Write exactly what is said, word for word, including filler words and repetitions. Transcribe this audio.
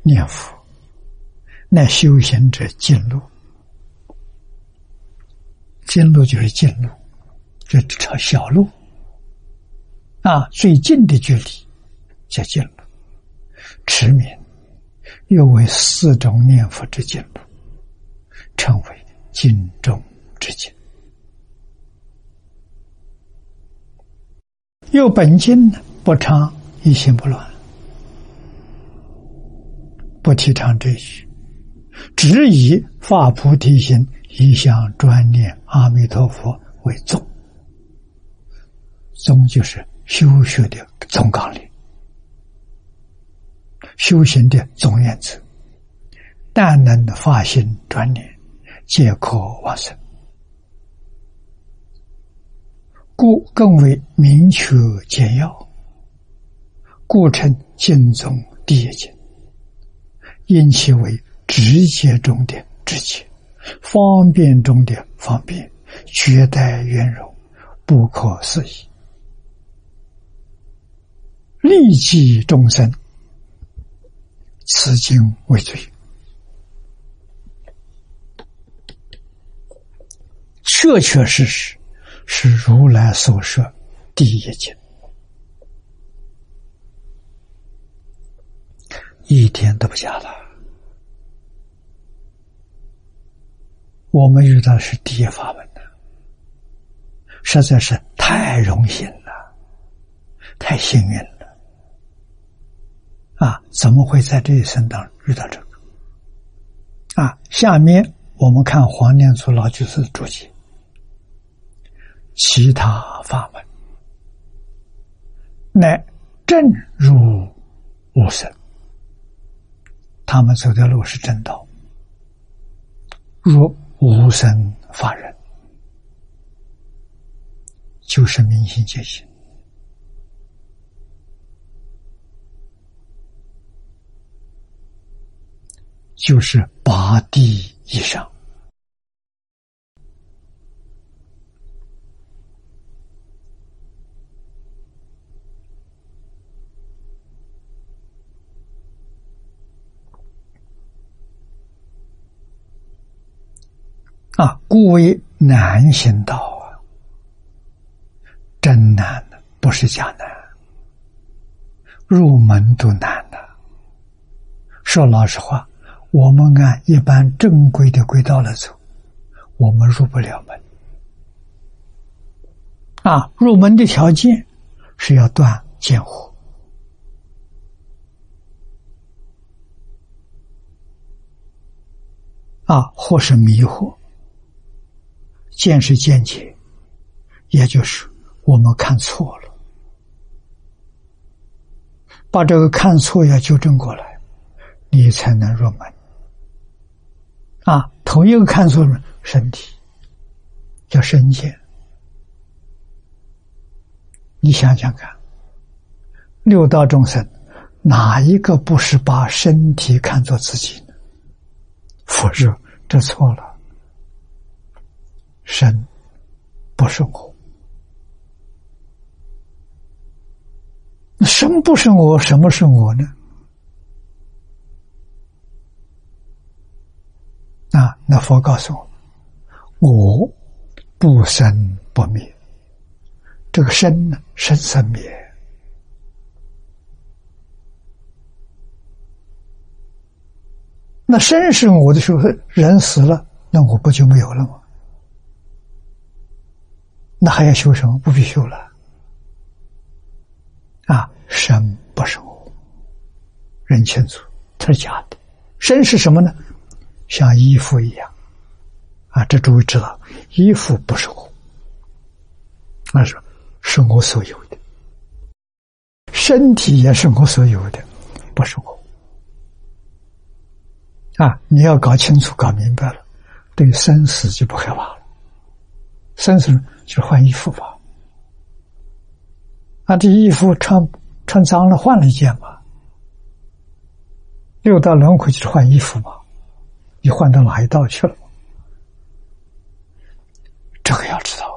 念佛，乃修行者近路。近路就是近路，这条小路啊，最近的距离叫近路。持名又为四种念佛之近路，称为近中之近。又本经不倡一心不乱，不提倡这句，只以发菩提心，一向专念阿弥陀佛为宗。宗就是修学的总纲领，修行的总原则。但能发心专念，皆可往生。故更为明确简要，故称经宗第一经，因其为直接中的直接，方便中的方便，绝代圆融，不可思议，利济众生，此经为最。确确实实是如来所说第一经，一点都不假的。我们遇到的是第一法门的，实在是太荣幸了，太幸运了啊！怎么会在这一生当中遇到这个啊？下面我们看黄念祖老居士的注解，其他法门乃正入无生，他们走的路是正道，若无生法忍，就是明心见性，就是八地以上。啊，故为难行道啊，真难的，不是假难，入门都难的。说老实话，我们按一般正规的轨道来走，我们入不了门。啊，入门的条件是要断见惑，啊，或是迷惑。见是见解，也就是我们看错了，把这个看错要纠正过来，你才能入门。啊，同一个看错了身体叫身见，你想想看，六道众生哪一个不是把身体看作自己呢？佛说这错了，身不是我，身不是我，什么是我呢？啊，那佛告诉我，我不生不灭，这个生呢，生生灭。那生是我的时候，人死了，那我不就没有了吗？那还要修什么？不必修了。啊，身不是我，认清楚，它是假的。身是什么呢？像衣服一样。啊，这诸位知道，衣服不是我，那是是我所有的。身体也是我所有的，不是我。啊，你要搞清楚、搞明白了，对生死就不害怕了。生死就是换衣服吧。啊，这衣服穿穿脏了，换了一件嘛。六道轮回就是换衣服嘛，你换到哪一道去了？这个要知道